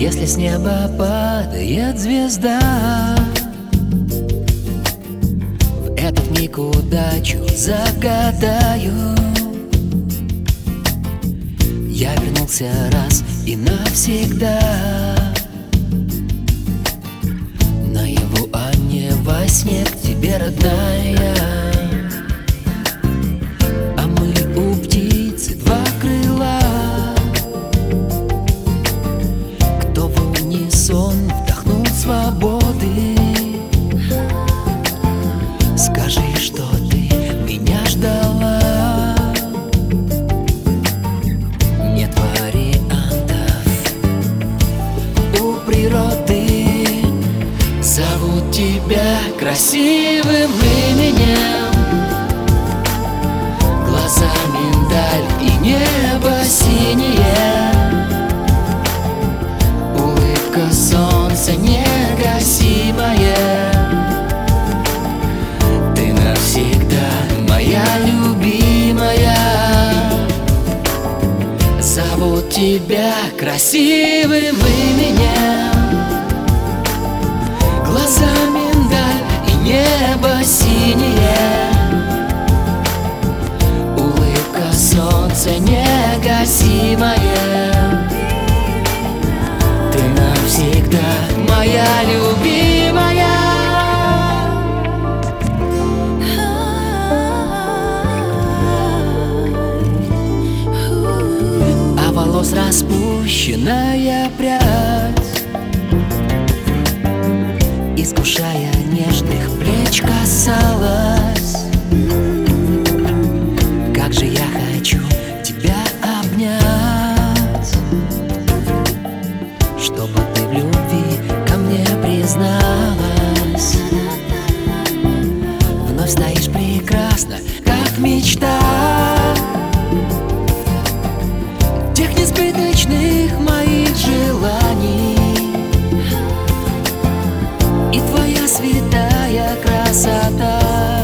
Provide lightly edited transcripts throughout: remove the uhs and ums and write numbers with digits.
Если с неба падает звезда, в этот миг удачу загадаю. Я вернулся раз и навсегда, наяву, а не во сне, к тебе, родная. А мы у птицы два крыла, кто в унисон вдохнул свободы. Скажи, что ты меня ждала. Нет вариантов у природы. Зовут тебя красивым именем, глаза миндаль и небо синее, улыбка солнца негасимая. Ты навсегда моя любимая. Зовут тебя красивым именем, глаза миндаль и небо синее, улыбка солнца негасимая. Ты навсегда моя любимая. А волос распущенная прядь, искушая нежных плеч, касалась. Как же я хочу тебя обнять, чтобы ты в любви ко мне призналась. Вновь стоишь прекрасно, как мечта тех несбыточных моих желаний. И твоя святая красота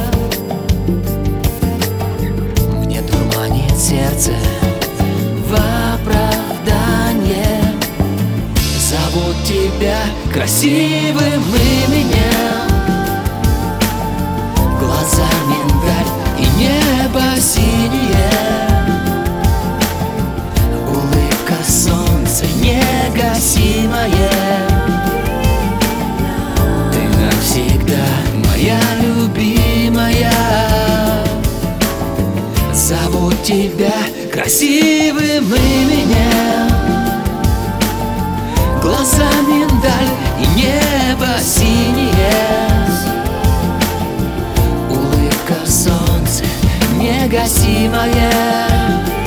мне дурманит сердце в оправдание. Зовут тебя красивым именем, глаза миндаль и небо синее, улыбка солнца негасимая. Всегда моя любимая. Зовут тебя красивым именем, глаза миндаль и небо синее, улыбка солнца негасимая.